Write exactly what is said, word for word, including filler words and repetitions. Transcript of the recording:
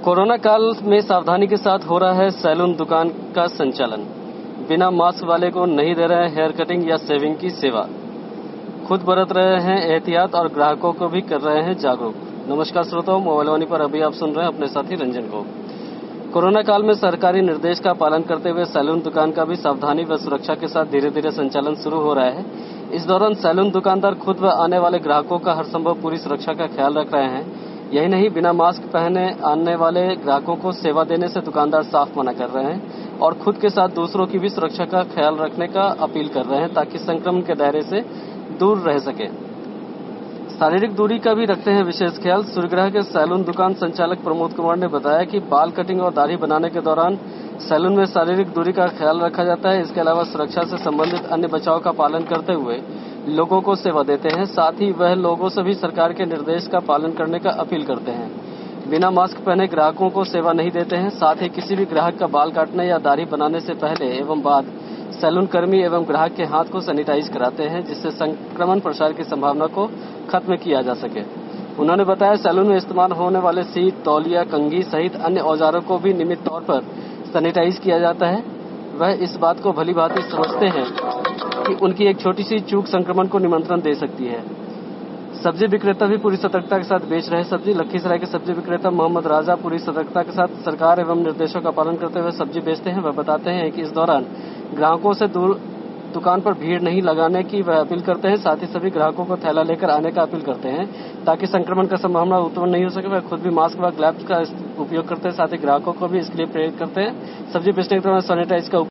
Corona काल में सावधानी के साथ हो रहा है सैलून दुकान का संचालन। बिना मास्क वाले को नहीं दे रहे हैं हेयर कटिंग या शेविंग की सेवा। खुद बरत रहे हैं एहतियात और ग्राहकों को भी कर रहे हैं जागरूक। नमस्कार श्रोताओं, मोबाइल वाणी पर अभी आप सुन रहे हैं अपने साथी रंजन को। कोरोना काल में सरकारी निर्देश का पालन करते हुए सैलून दुकान का भी सावधानी व सुरक्षा के साथ धीरे धीरे संचालन शुरू हो रहा है। इस दौरान सैलून दुकानदार खुद व आने वाले ग्राहकों का हर संभव पूरी सुरक्षा का ख्याल रख रहे हैं। यही नहीं, बिना मास्क पहने आने वाले ग्राहकों को सेवा देने से दुकानदार साफ मना कर रहे हैं और खुद के साथ दूसरों की भी सुरक्षा का ख्याल रखने का अपील कर रहे हैं ताकि संक्रमण के दायरे से दूर रह सके। शारीरिक दूरी का भी रखते हैं विशेष ख्याल। सूर्यग्रह के सैलून दुकान संचालक प्रमोद कुमार ने बताया कि बाल कटिंग और दाढ़ी बनाने के दौरान सैलून में शारीरिक दूरी का ख्याल रखा जाता है। इसके अलावा सुरक्षा से संबंधित अन्य बचाव का पालन करते हुए लोगों को सेवा देते हैं। साथ ही वह लोगों से भी सरकार के निर्देश का पालन करने का अपील करते हैं। बिना मास्क पहने ग्राहकों को सेवा नहीं देते हैं। साथ ही किसी भी ग्राहक का बाल काटने या दाढ़ी बनाने से पहले एवं बाद सैलून कर्मी एवं ग्राहक के हाथ को सैनिटाइज कराते हैं, जिससे संक्रमण प्रसार की संभावना को खत्म किया जा सके। उन्होंने बताया, सैलून में इस्तेमाल होने वाले सीट, तौलिया, कंघी सहित अन्य औजारों को भी नियमित तौर पर सैनिटाइज किया जाता है। वह इस बात को भली भांति समझते हैं कि उनकी एक छोटी सी चूक संक्रमण को निमंत्रण दे सकती है। सब्जी विक्रेता भी पूरी सतर्कता के साथ बेच रहे सब्जी। लखीसराय के सब्जी विक्रेता मोहम्मद राजा पूरी सतर्कता के साथ सरकार एवं निर्देशों का पालन करते हुए सब्जी बेचते हैं। वह बताते हैं कि इस दौरान ग्राहकों से दूर दुकान पर भीड़ नहीं लगाने की वह अपील करते हैं। साथ ही सभी ग्राहकों को थैला लेकर आने का अपील करते हैं ताकि संक्रमण का संभावना उत्पन्न नहीं हो सके। वह खुद भी मास्क व ग्लव्स का उपयोग करते हैं। साथ ही ग्राहकों को भी इसके लिए प्रेरित करते हैं। सब्जी बेचने के दौरान सैनिटाइज का